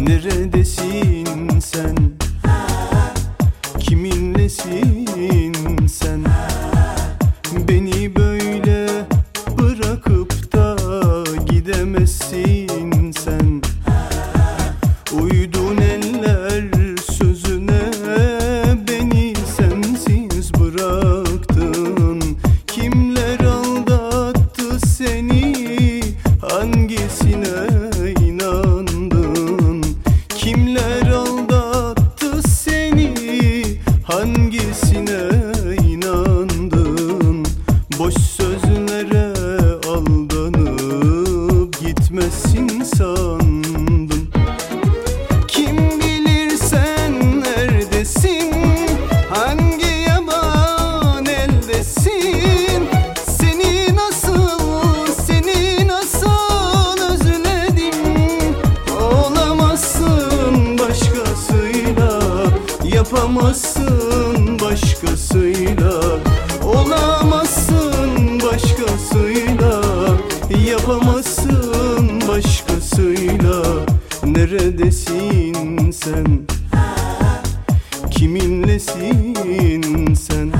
Neredesin sen? Kiminlesin sen? Beni böyle bırakıp da gidemezsin sen. Uydun eller sözüne, beni sensiz bıraktın. Kimler aldattı seni, hangisine inandın? Kimler aldattı seni, hangisine inandın? Boş sözlere aldanıp gitmezsin sandım. Kim bilir sen neredesin, hangi yaban eldesin? Seni nasıl özledim. Olamazsın başkasıyla, yapamazsın başkasıyla. Olamazsın başkasıyla, yapamazsın başkasıyla. Neredesin sen? Kiminlesin sen?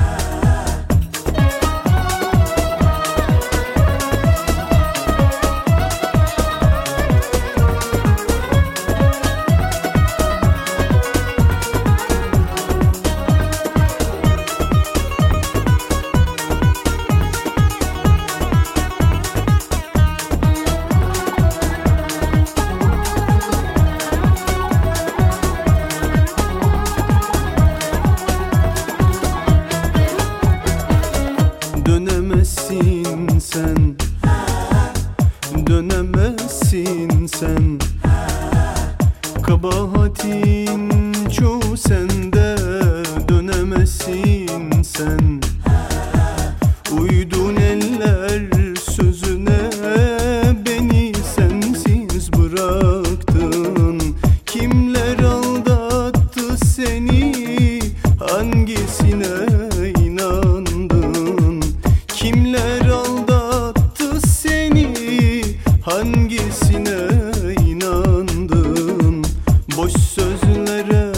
Dönemezsin sen, dönemezsin sen. Kabahatin çoğu sende, dönemezsin sen. Uydun eller sözüne, beni sensiz bıraktın. Kimler aldattı seni, hangisine inandın? Kimler aldattı seni, hangisine inandın? Boş sözlere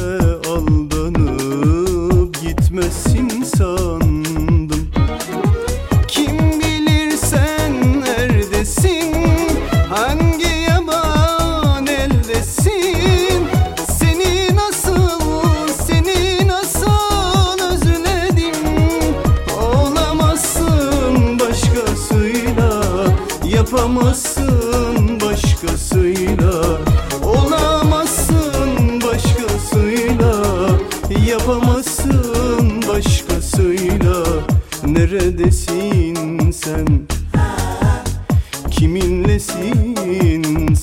aldanıp gitmezsin sandım. Kim bilir sen neredesin, hangi yaban eldesin? Seni nasıl özledim. Olamazsın başkasıyla, yapamazsın başkasıyla. Olamazsın başkasıyla, yapamazsın başkasıyla. Neredesin sen? Kiminlesin